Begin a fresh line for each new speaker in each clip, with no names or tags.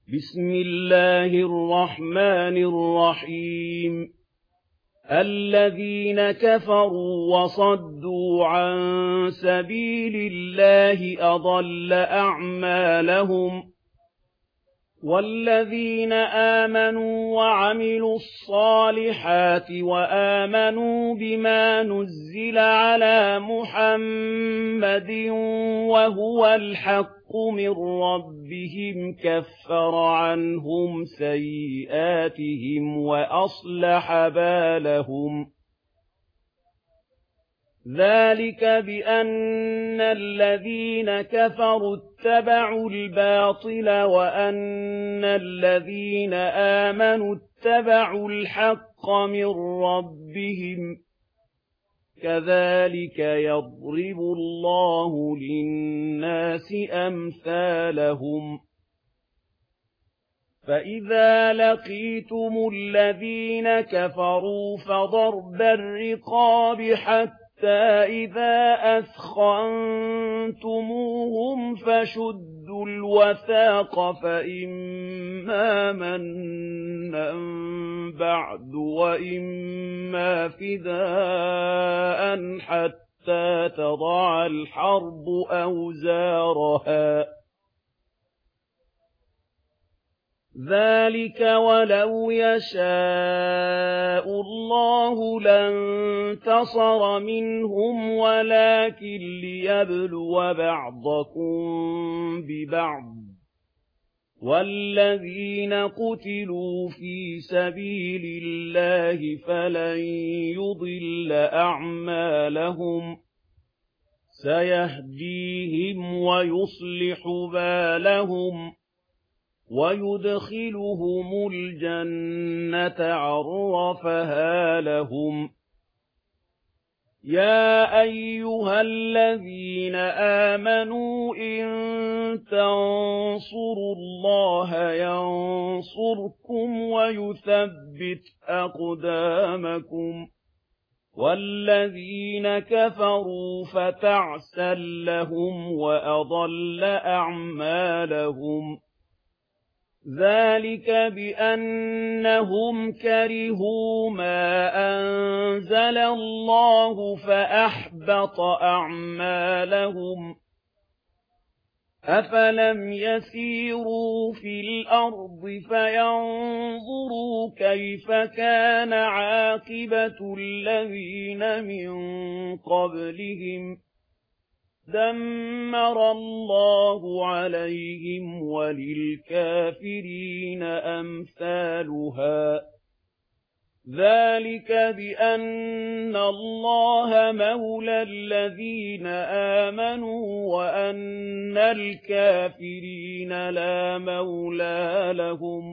بسم الله الرحمن الرحيم الذين كفروا وصدوا عن سبيل الله أضل أعمالهم والذين آمنوا وعملوا الصالحات وآمنوا بما نزل على محمد وهو الحق من ربهم كفر عنهم سيئاتهم وأصلح بالهم ذلك بأن الذين كفروا اتبعوا الباطل وأن الذين آمنوا اتبعوا الحق من ربهم كذلك يضرب الله للناس أمثالهم فإذا لقيتم الذين كفروا فضرب الرقاب حتى إذا أثخنتموهم فشدوا الوثاق فإما منا بعد وإما فداء حتى تضع الحرب أوزارها ذلك ولو يشاء الله لانتصر منهم ولكن ليبلو بعضكم ببعض والذين قتلوا في سبيل الله فلن يضل أعمالهم سيهديهم ويصلح بالهم ويدخلهم الجنة عرفها لهم يا أيها الذين آمنوا إن تنصروا الله ينصركم ويثبت أقدامكم والذين كفروا فتعسا لهم وأضل أعمالهم ذلك بأنهم كرهوا ما أنزل الله فأحبط أعمالهم أفلم يسيروا في الأرض فينظروا كيف كان عاقبة الذين من قبلهم دمر الله عليهم وللكافرين أمثالها ذلك بأن الله مولى الذين آمنوا وأن الكافرين لا مولى لهم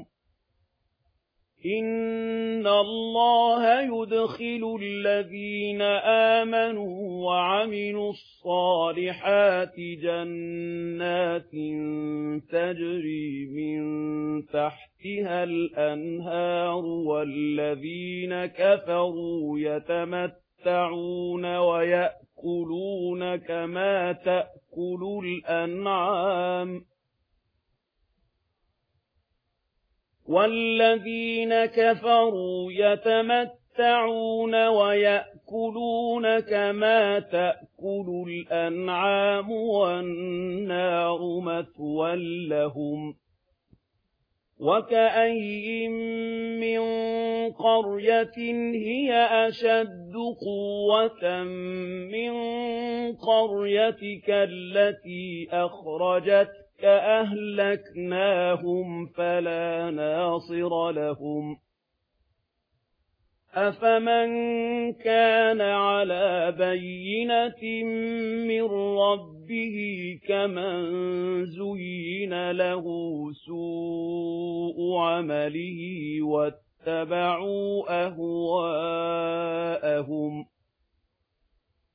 إن الله يدخل الذين آمنوا وعملوا الصالحات جنات تجري من تحتها الأنهار والذين كفروا يتمتعون ويأكلون كما تأكل الأنعام والذين كفروا يتمتعون ويأكلون كما تأكل الأنعام والنار مثوى لهم وكأين من قرية هي أشد قوة من قريتك التي أخرجتك أهلكناهم فلا ناصر لهم أفمن كان على بينة من ربه كمن زين له سوء عمله واتبعوا أهواءهم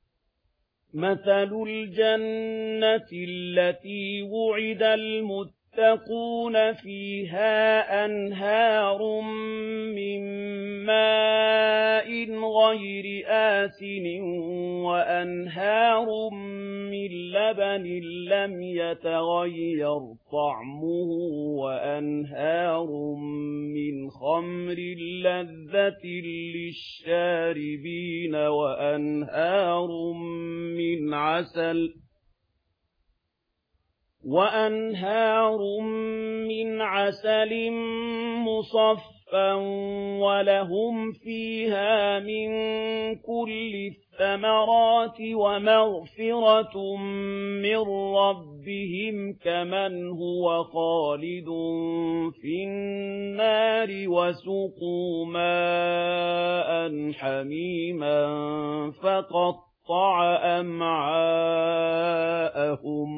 مثل الجنة التي وعد المتقين يتقون فيها أنهار من ماء غير آسن وأنهار من لبن لم يتغير طعمه وأنهار من خمر لذة للشاربين وأنهار من عسل مصفى ولهم فيها من كل الثمرات ومغفرة من ربهم كمن هو خالد في النار وسقوا ماء حميما فقطع أمعاءهم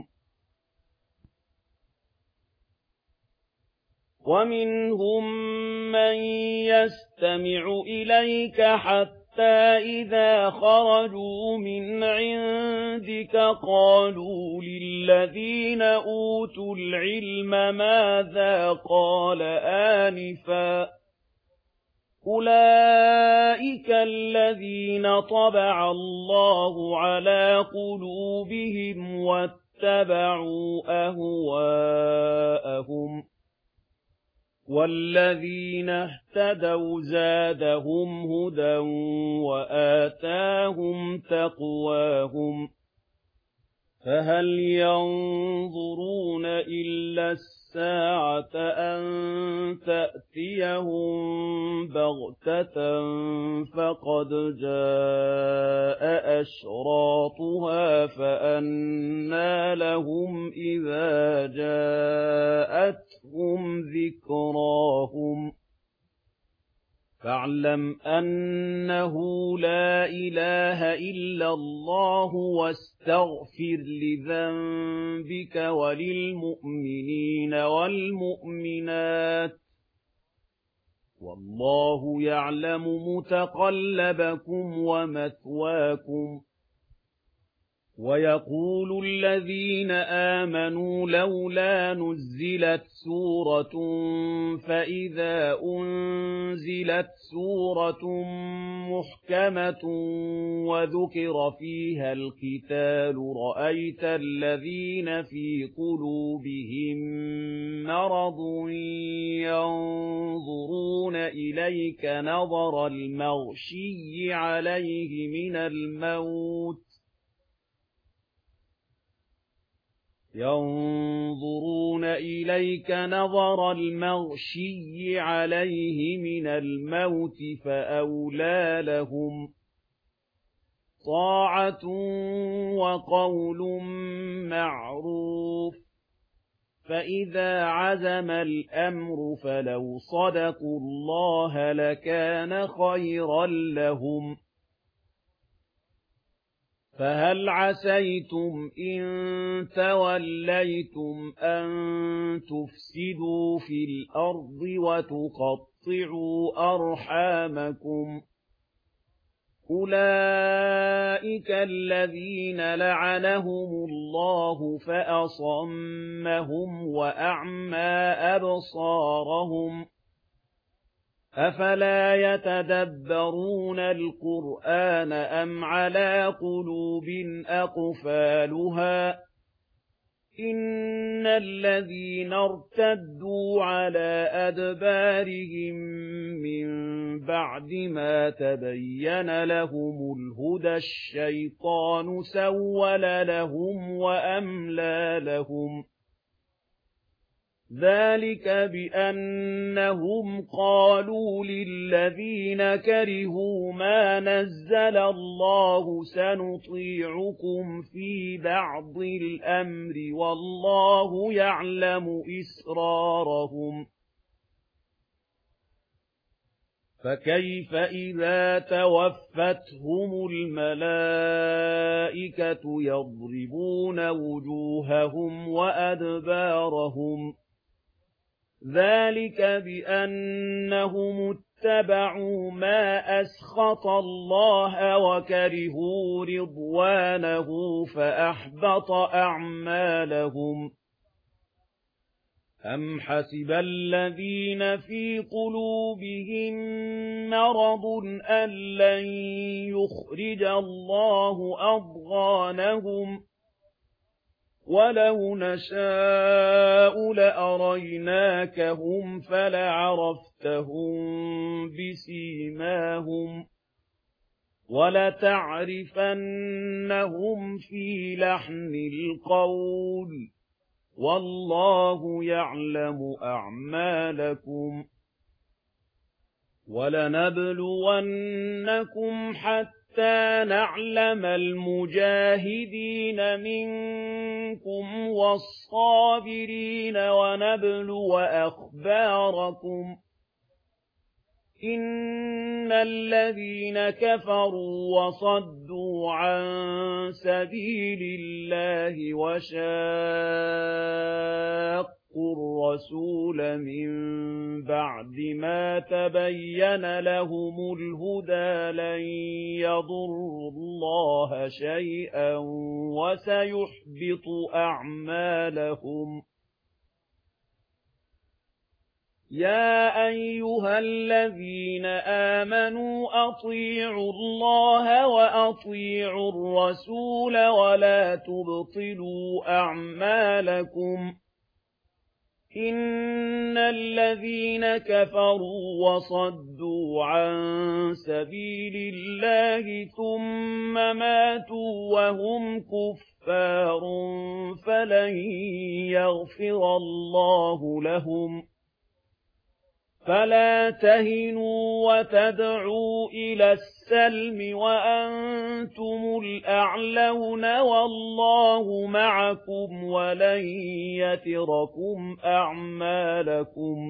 ومنهم من يستمع إليك حتى إذا خرجوا من عندك قالوا للذين أوتوا العلم ماذا قال آنفا أولئك الذين طبع الله على قلوبهم واتبعوا أهواءهم والذين اهتدوا زادهم هدى وآتاهم تقواهم فهل ينظرون إلا الساعة أن تأتيهم بغتة فقد جاء أشراطها فأنى لهم إذا جاءتهم ذكراهم فاعلم أنه لا إله إلا الله واستغفر لذنبك وللمؤمنين والمؤمنات والله يعلم متقلبكم ومثواكم ويقول الذين آمنوا لولا نزلت سورة فإذا أنزلت سورة محكمة وذكر فيها القتال رأيت الذين في قلوبهم مرض ينظرون إليك نظر المغشي عليه من الموت ينظرون إليك نظر المغشي عليه من الموت فأولى لهم طاعة وقول معروف فإذا عزم الأمر فلو صدقوا الله لكان خيرا لهم فهل عسيتم إن توليتم أن تفسدوا في الأرض وتقطعوا أرحامكم أولئك الذين لعنهم الله فأصمهم وأعمى أبصارهم أفلا يتدبرون القرآن أم على قلوب أقفالها إن الذين ارتدوا على أدبارهم من بعد ما تبين لهم الهدى الشيطان سول لهم وأملى لهم ذلك بأنهم قالوا للذين كرهوا ما نزل الله سنطيعكم في بعض الأمر والله يعلم إسرارهم فكيف إذا توفتهم الملائكة يضربون وجوههم وأدبارهم ذلك بأنهم اتبعوا ما أسخط الله وكرهوا رضوانه فأحبط أعمالهم أَمْ حَسِبَ الَّذِينَ فِي قُلُوبِهِم مَّرَضٌ أَن لَّن يُخْرِجَ اللَّهُ أَضْغَانَهُمْ وَلَوْ نَشَاءُ لَأَرَيْنَاكَهُمْ فَلَعَرَفْتَهُم بِسِيمَاهُمْ وَلَتَعْرِفَنَّهُمْ فِي لَحْنِ الْقَوْلِ وَاللَّهُ يَعْلَمُ أَعْمَالَكُمْ وَلَنَبْلُوَنَّكُمْ حَتَّى نَعْلَمَ الْمُجَاهِدِينَ مِنكُمْ وَالصَّابِرِينَ وَنَبْلُوَ أَخْبَارَكُمْ إِنَّ الَّذِينَ كَفَرُوا وَصَدُّوا عَن سَبِيلِ اللَّهِ وَشَاقُّوا الرَّسُولَ مِن بَعْدِ مَا تَبَيَّنَ لَهُمُ الْهُدَىٰ لَن يَضُرُّوا اللَّهَ شَيْئًا وَسَيُحْبِطُ أَعْمَالَهُمْ يَا أَيُّهَا الَّذِينَ آمَنُوا أَطِيعُوا اللَّهَ وَأَطِيعُوا الرَّسُولَ وَلَا تُبْطِلُوا أَعْمَالَكُمْ إِنَّ الَّذِينَ كَفَرُوا وَصَدُّوا عَن سَبِيلِ اللَّهِ ثُمَّ مَاتُوا وَهُمْ كُفَّارٌ فَلَن يَغْفِرَ اللَّهُ لَهُمْ فَلَا تَهِنُوا وَتَدْعُوا إِلَى السَّلْمِ وَأَنتُمُ الْأَعْلَوْنَ وَاللَّهُ مَعَكُمْ وَلَن يَتِرَكُمْ أَعْمَالَكُمْ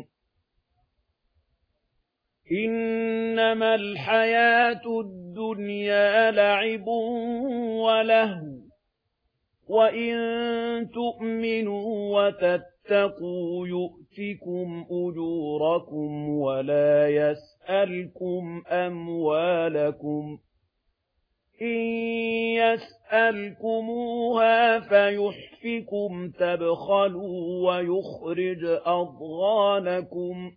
إِنَّمَا الْحَيَاةُ الدُّنْيَا لَعِبٌ وَلَهْوٌ وَإِن تُؤْمِنُوا وَتَتَّقُوا يُؤْتِكُمْ أُجُورَكُمْ وَلَا يَسْأَلْكُمْ أَمْوَالَكُمْ إِن يَسْأَلْكُمُوهَا فَيُحْفِكُمْ تَبْخَلُوا وَيُخْرِجْ أَضْغَانَكُمْ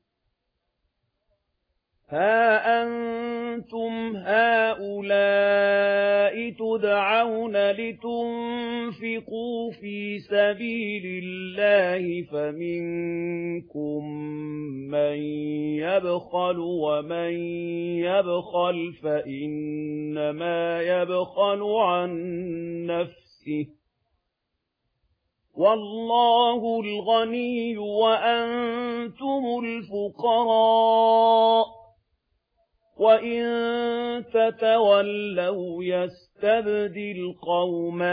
هَا أَنتُمْ هَٰؤُلَاءِ تُدْعَوْنَ لِتُنفِقُوا فِي سَبِيلِ اللَّهِ فَمِنكُم مَّن يَبْخَلُ وَمَن يَبْخَلْ فَإِنَّمَا يَبْخَلُ عَن نَّفْسِهِ وَاللَّهُ الْغَنِيُّ وَأَنتُمُ الْفُقَرَاءُ وَإِن تَتَوَلَّوْا يَسْتَبْدِلْ قَوْمًا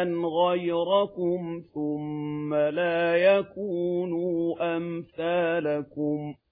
غَيْرَكُمْ ثُمَّ لَا يَكُونُوا أَمْثَالَكُمْ